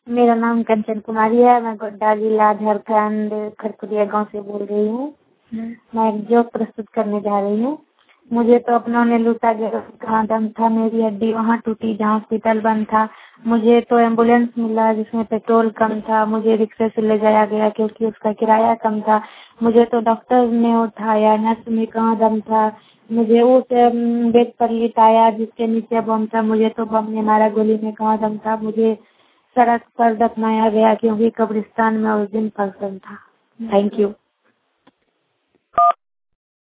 मेरा नाम कंचन कुमारी है। मैं गोड्डा जिला झारखंड खरखुरिया गांव से बोल रही हूँ। मैं एक जोक प्रस्तुत करने जा रही हूँ। मुझे तो अपनों ने लूटा गया, कहाँ दम था, मेरी हड्डी वहाँ टूटी जहाँ हॉस्पिटल बंद था। मुझे तो एम्बुलेंस मिला जिसमें पेट्रोल कम था। मुझे रिक्शे से ले जाया गया क्योंकि उसका किराया कम था। मुझे तो डॉक्टर ने उठाया, नर्स में कहाँ दम था। मुझे उस बेड पर लिटाया जिसके नीचे बम था। मुझे तो बम ने मारा, गोली में कहाँ दम था। मुझे सड़क पर दफनाया गया क्योंकि कब्रिस्तान में उस दिन फंक्शन था। Thank you.